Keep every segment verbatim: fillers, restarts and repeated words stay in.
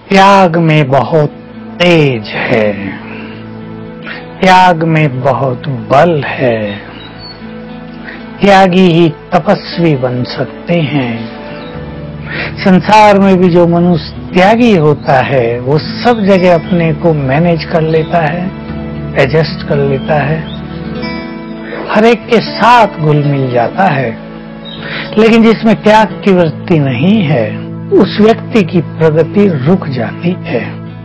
त्याग में बहुत तेज है, त्याग में बहुत बल है। त्यागी ही तपस्वी बन सकते हैं। संसार में भी जो मनुष्य त्यागी होता है वो सब जगह अपने को मैनेज कर लेता है, एडजस्ट कर लेता है, हर एक के साथ घुल मिल जाता है। लेकिन जिसमें त्याग की वृत्ति नहीं है उस व्यक्ति की प्रगति रुक जाती है।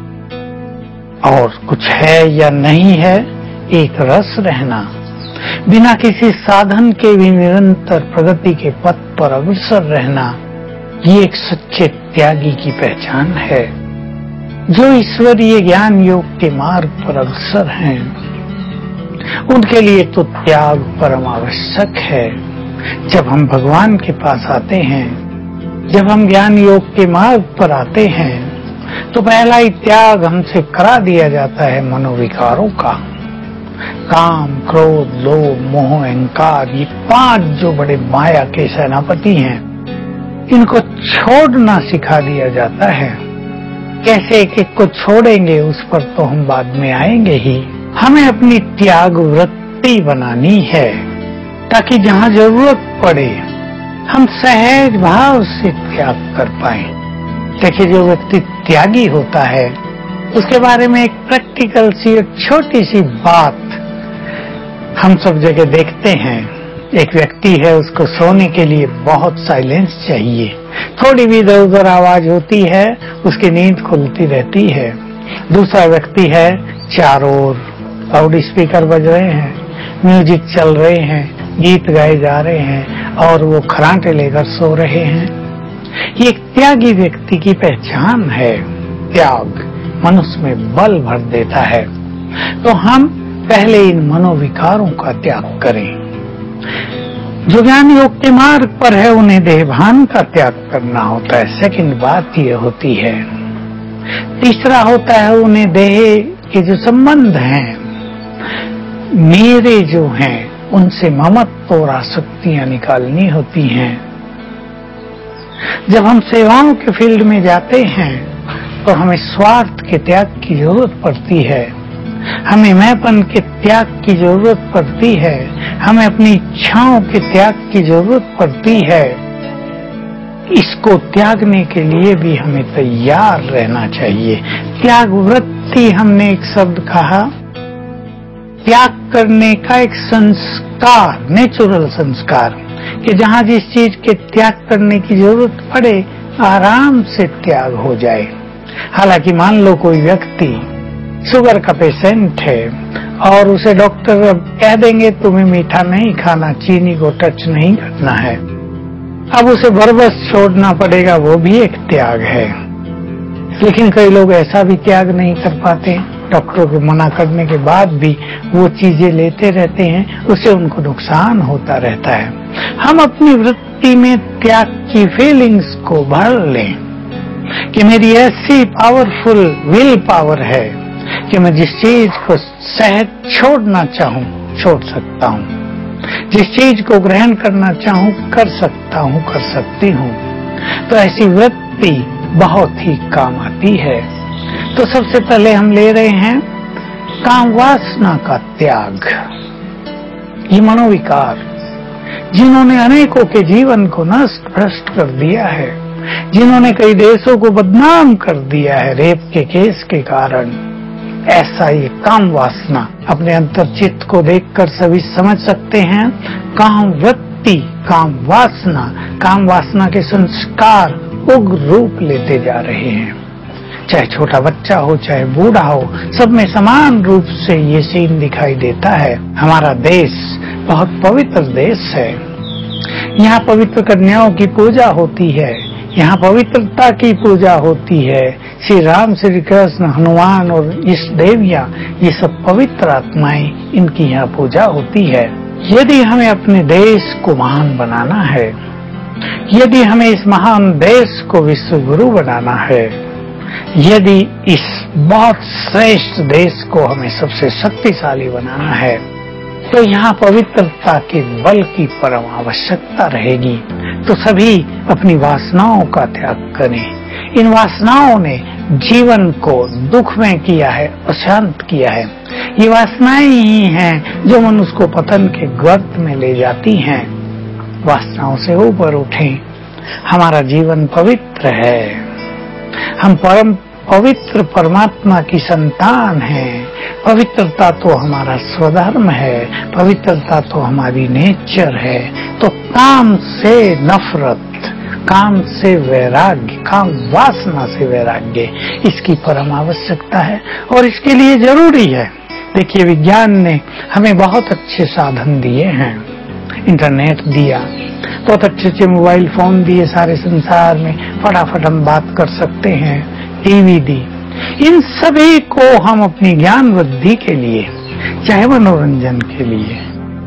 और कुछ है या नहीं है, एक रस रहना, बिना किसी साधन के भी निरंतर प्रगति के पथ पर अग्रसर रहना, ये एक सच्चे त्यागी की पहचान है। जो ईश्वरीय ज्ञान योग के मार्ग पर अग्रसर हैं, उनके लिए तो त्याग परम आवश्यक है। जब हम भगवान के पास आते हैं, जब हम ज्ञान योग के मार्ग पर आते हैं, तो पहला ही त्याग हमसे करा दिया जाता है मनोविकारों का। काम, क्रोध, लोभ, मोह, अहंकार, ये पांच जो बड़े माया के सेनापति हैं, इनको छोड़ना सिखा दिया जाता है। कैसे एक एक को छोड़ेंगे उस पर तो हम बाद में आएंगे ही। हमें अपनी त्याग वृत्ति बनानी है ताकि जहां जरूरत पड़े हम सहज भाव से त्याग कर पाएं। देखिए, जो व्यक्ति त्यागी होता है उसके बारे में एक प्रैक्टिकल सी एक छोटी सी बात हम सब जगह देखते हैं। एक व्यक्ति है, उसको सोने के लिए बहुत साइलेंस चाहिए। थोड़ी भी इधर उधर आवाज होती है उसकी नींद खुलती रहती है। दूसरा व्यक्ति है, चारों ओर लाउड स्पीकर बज रहे हैं, म्यूजिक चल रहे हैं, गीत गाए जा रहे हैं और वो खरांटे लेकर सो रहे हैं। ये एक त्यागी व्यक्ति की पहचान है। त्याग मनुष्य में बल भर देता है। तो हम पहले इन मनोविकारों का त्याग करें। जो ज्ञान योग के मार्ग पर है उन्हें देहभान का त्याग करना होता है। सेकंड बात ये होती है। तीसरा होता है उन्हें देह के जो संबंध हैं, मेरे जो हैं, उनसे ममत्व और आसक्तियां निकालनी होती हैं। जब हम सेवाओं के फील्ड में जाते हैं तो हमें स्वार्थ के त्याग की जरूरत पड़ती है, हमें मैंपन के त्याग की जरूरत पड़ती है, हमें अपनी इच्छाओं के त्याग की जरूरत पड़ती है। इसको त्यागने के लिए भी हमें तैयार रहना चाहिए। त्याग वृत्ति, हमने एक शब्द कहा, त्याग करने का एक संस्कार, नेचुरल संस्कार, कि जहां जिस चीज के त्याग करने की जरूरत पड़े आराम से त्याग हो जाए। हालांकि मान लो कोई व्यक्ति शुगर का पेशेंट है और उसे डॉक्टर अब कह देंगे तुम्हें मीठा नहीं खाना, चीनी को टच नहीं करना है, अब उसे बरबस छोड़ना पड़ेगा, वो भी एक त्याग है। लेकिन कई लोग ऐसा भी त्याग नहीं कर पाते, डॉक्टर को मना करने के बाद भी वो चीजें लेते रहते हैं, उससे उनको नुकसान होता रहता है। हम अपनी वृत्ति में त्याग की फीलिंग्स को भर लें कि मेरी ऐसी पावरफुल विल पावर है कि मैं जिस चीज को सहज छोड़ना चाहूं छोड़ सकता हूं, जिस चीज को ग्रहण करना चाहूं कर सकता हूं, कर सकती हूं। तो ऐसी वृत्ति बहुत ही काम आती है। तो सबसे पहले हम ले रहे हैं काम वासना का त्याग। ये मनोविकार जिन्होंने अनेकों के जीवन को नष्ट भ्रष्ट कर दिया है, जिन्होंने कई देशों को बदनाम कर दिया है रेप के केस के कारण, ऐसा ये काम वासना अपने अंतर चित्त को देखकर सभी समझ सकते हैं। काम वृत्ति, काम वासना, काम वासना के संस्कार उग्र रूप लेते जा रहे हैं। चाहे छोटा बच्चा हो चाहे बूढ़ा हो, सब में समान रूप से ये सीन दिखाई देता है। हमारा देश बहुत पवित्र देश है। यहाँ पवित्र कन्याओं की पूजा होती है, यहाँ पवित्रता की पूजा होती है। श्री राम, श्री कृष्ण, हनुमान और इस देवियां, ये सब पवित्र आत्माएं, इनकी यहाँ पूजा होती है। यदि हमें अपने देश को महान बनाना है, यदि हमें इस महान देश को विश्व गुरु बनाना है, यदि इस बहुत श्रेष्ठ देश को हमें सबसे शक्तिशाली बनाना है, तो यहाँ पवित्रता के बल की परम आवश्यकता रहेगी। तो सभी अपनी वासनाओं का त्याग करें। इन वासनाओं ने जीवन को दुख में किया है, अशांत किया है। ये वासनाएं ही हैं जो मनुष्य को पतन के गर्त में ले जाती हैं। वासनाओं से ऊपर उठें, हमारा जीवन पवित्र है, हम परम पवित्र परमात्मा की संतान हैं। पवित्रता तो हमारा स्वधर्म है, पवित्रता तो हमारी नेचर है। तो काम से नफरत, काम से वैराग्य, काम वासना से वैराग्य, इसकी परम आवश्यकता है और इसके लिए जरूरी है। देखिए, विज्ञान ने हमें बहुत अच्छे साधन दिए हैं, इंटरनेट दिया, बहुत अच्छे अच्छे मोबाइल फोन दिए, सारे संसार में फटाफट हम बात कर सकते हैं, टीवी दी। इन सभी को हम अपनी ज्ञान वृद्धि के लिए, चाहे मनोरंजन के लिए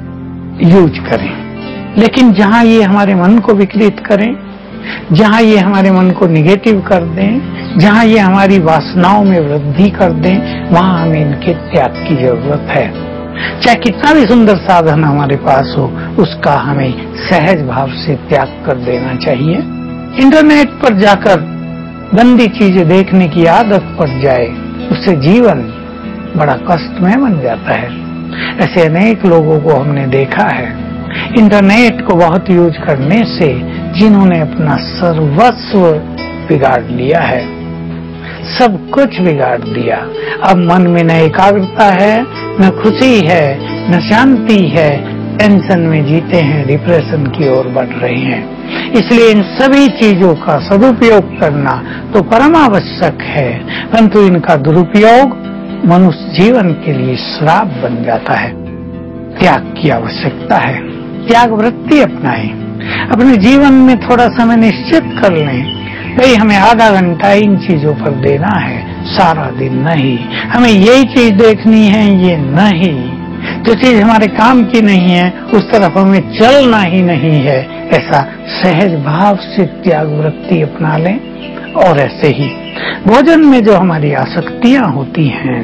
यूज करें, लेकिन जहां ये हमारे मन को विकृत करें, जहां ये हमारे मन को निगेटिव कर दें, जहां ये हमारी वासनाओं में वृद्धि कर दें, वहां हमें इनके त्याग की जरूरत है। चाहे कितना भी सुंदर साधन हमारे पास हो, उसका हमें सहज भाव से त्याग कर देना चाहिए। इंटरनेट पर जाकर गंदी चीजें देखने की आदत पड़ जाए, उससे जीवन बड़ा कष्टमय बन जाता है। ऐसे अनेक लोगों को हमने देखा है, इंटरनेट को बहुत यूज करने से जिन्होंने अपना सर्वस्व बिगाड़ लिया है, सब कुछ बिगाड़ दिया। अब मन में न एकाग्रता है, न खुशी है, न शांति है, टेंशन में जीते हैं, डिप्रेशन की ओर बढ़ रहे हैं। इसलिए इन सभी चीजों का सदुपयोग करना तो परम आवश्यक है, परंतु इनका दुरुपयोग मनुष्य जीवन के लिए श्राप बन जाता है। त्याग की आवश्यकता है, त्याग वृत्ति अपनाएं, अपने जीवन में थोड़ा समय निश्चित कर लें। भाई हमें आधा घंटा इन चीजों पर देना है, सारा दिन नहीं। हमें यही चीज देखनी है, ये नहीं। जो चीज हमारे काम की नहीं है, उस तरफ हमें चलना ही नहीं है। ऐसा सहज भाव से त्याग वृत्ति अपना लें। और ऐसे ही भोजन में जो हमारी आसक्तियां होती हैं,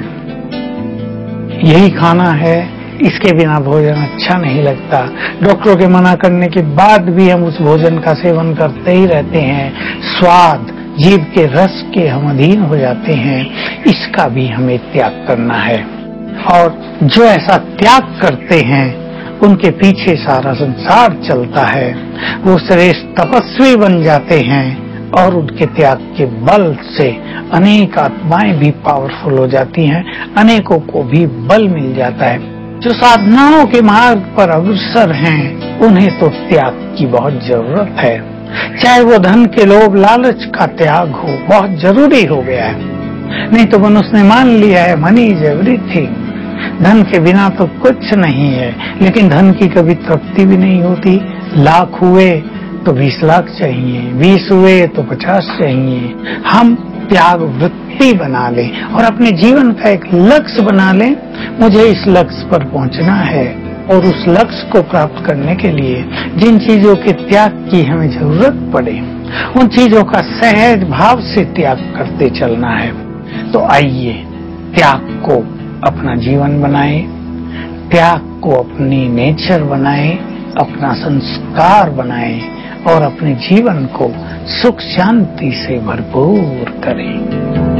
यही खाना है, इसके बिना भोजन अच्छा नहीं लगता, डॉक्टरों के मना करने के बाद भी हम उस भोजन का सेवन करते ही रहते हैं, स्वाद, जीभ के रस के हम अधीन हो जाते हैं, इसका भी हमें त्याग करना है। और जो ऐसा त्याग करते हैं, उनके पीछे सारा संसार चलता है। वो श्रेष्ठ तपस्वी बन जाते हैं और उनके त्याग के बल से अनेक आत्माएं भी पावरफुल हो जाती हैं, अनेकों को भी बल मिल जाता है। जो साधनाओं के मार्ग पर अग्रसर हैं, उन्हें तो त्याग की बहुत जरूरत है। चाहे वो धन के लोभ लालच का त्याग हो, बहुत जरूरी हो गया है। नहीं तो मनुष्य ने मान लिया है मनी इज एवरीथिंग, धन के बिना तो कुछ नहीं है। लेकिन धन की कभी तृप्ति भी नहीं होती। लाख हुए तो बीस लाख चाहिए, बीस हुए तो पचास चाहिए। हम त्याग वृत्ति बना लें और अपने जीवन का एक लक्ष्य बना लें। मुझे इस लक्ष्य पर पहुंचना है और उस लक्ष्य को प्राप्त करने के लिए जिन चीजों के त्याग की हमें जरूरत पड़े, उन चीजों का सहज भाव से त्याग करते चलना है। तो आइए त्याग को अपना जीवन बनाएं, त्याग को अपनी नेचर बनाएं, अपना संस्कार बनाएं और अपने जीवन को सुख शांति से भरपूर करें।